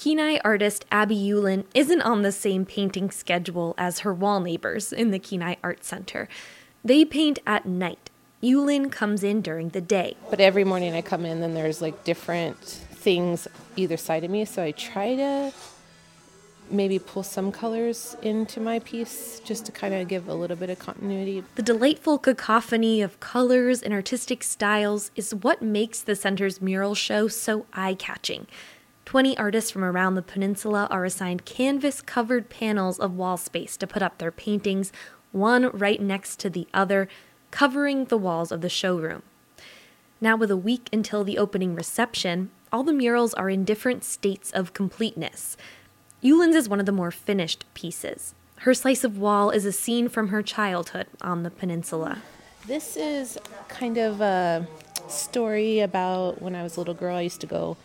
Kenai artist Abby Yulin isn't on the same painting schedule as her wall neighbors in the Kenai Art Center. They paint at night. Yulin comes in during the day. But every morning I come in and there's like different things either side of me, so I try to maybe pull some colors into my piece just to kind of give a little bit of continuity. The delightful cacophony of colors and artistic styles is what makes the center's mural show so eye-catching. 20 artists from around the peninsula are assigned canvas-covered panels of wall space to put up their paintings, one right next to the other, covering the walls of the showroom. Now, with a week until the opening reception, all the murals are in different states of completeness. Yulin's is one of the more finished pieces. Her slice of wall is a scene from her childhood on the peninsula. This is kind of a story about when I was a little girl. I used to go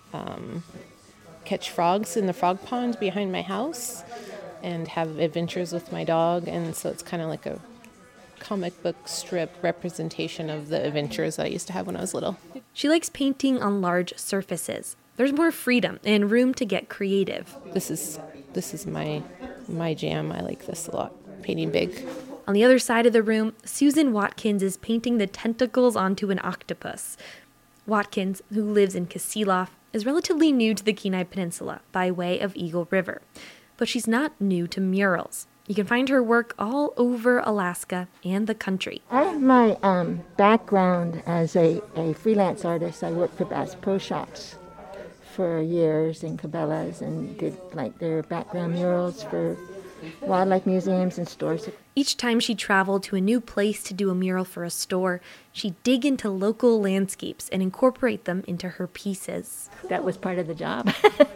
catch frogs in the frog pond behind my house and have adventures with my dog, and so it's kind of like a comic book strip representation of the adventures that I used to have when I was little. She likes painting on large surfaces. There's more freedom and room to get creative. This is my jam. I like this a lot, painting big. On the other side of the room, Susan Watkins is painting the tentacles onto an octopus. Watkins, who lives in Kasilof, is relatively new to the Kenai Peninsula by way of Eagle River. But she's not new to murals. You can find her work all over Alaska and the country. I have my background as a freelance artist. I worked for Bass Pro Shops for years in Cabela's and did like their background murals for wildlife museums and stores. Each time she traveled to a new place to do a mural for a store, she'd dig into local landscapes and incorporate them into her pieces. That was part of the job.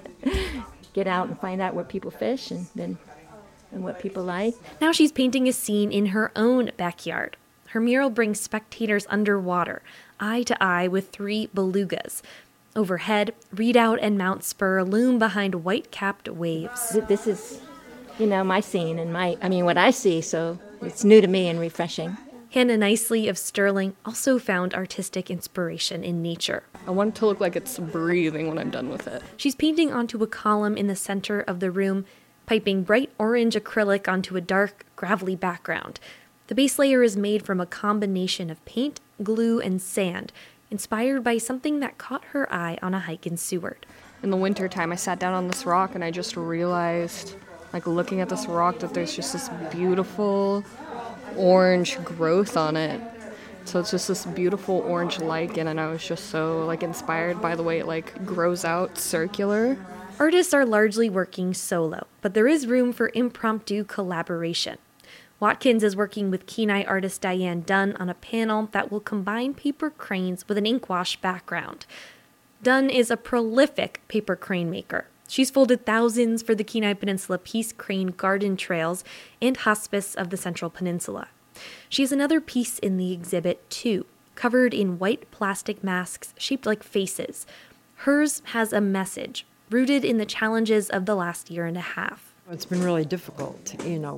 Get out and find out where people fish and what people like. Now she's painting a scene in her own backyard. Her mural brings spectators underwater, eye to eye with 3 belugas. Overhead, Redoubt and Mount Spur loom behind white-capped waves. This is, my scene and what I see, so it's new to me and refreshing. Hannah Nicely of Sterling also found artistic inspiration in nature. I want it to look like it's breathing when I'm done with it. She's painting onto a column in the center of the room, piping bright orange acrylic onto a dark, gravelly background. The base layer is made from a combination of paint, glue, and sand, inspired by something that caught her eye on a hike in Seward. In the wintertime, I sat down on this rock and I just realized, looking at this rock, that there's just this beautiful orange growth on it. So it's just this beautiful orange lichen, and I was just so inspired by the way it grows out circular. Artists are largely working solo, but there is room for impromptu collaboration. Watkins is working with Kenai artist Diane Dunn on a panel that will combine paper cranes with an inkwash background. Dunn is a prolific paper crane maker. She's folded thousands for the Kenai Peninsula Peace Crane Garden Trails and Hospice of the Central Peninsula. She has another piece in the exhibit, too, covered in white plastic masks shaped like faces. Hers has a message, rooted in the challenges of the last year and a half. It's been really difficult.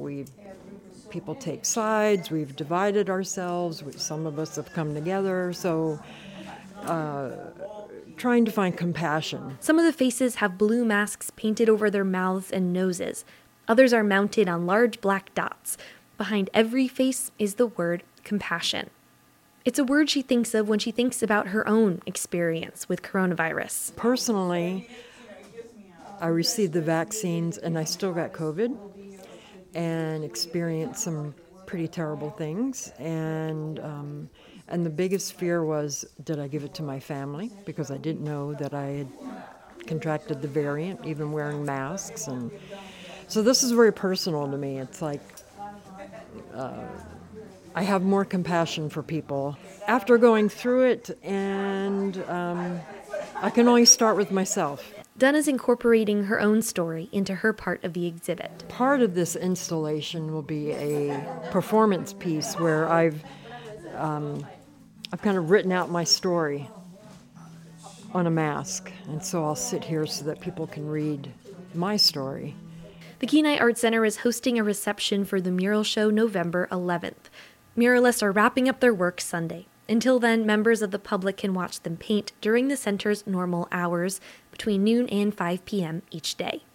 People take sides, we've divided ourselves, some of us have come together, so trying to find compassion. Some of the faces have blue masks painted over their mouths and noses. Others are mounted on large black dots. Behind every face is the word compassion. It's a word she thinks of when she thinks about her own experience with coronavirus. Personally, I received the vaccines and I still got COVID and experienced some pretty terrible things. And the biggest fear was, did I give it to my family? Because I didn't know that I had contracted the variant, even wearing masks. And so this is very personal to me. It's like I have more compassion for people after going through it, and I can only start with myself. Dunn is incorporating her own story into her part of the exhibit. Part of this installation will be a performance piece where I've kind of written out my story on a mask, and so I'll sit here so that people can read my story. The Kenai Art Center is hosting a reception for the mural show November 11th. Muralists are wrapping up their work Sunday. Until then, members of the public can watch them paint during the center's normal hours between noon and 5 p.m. each day.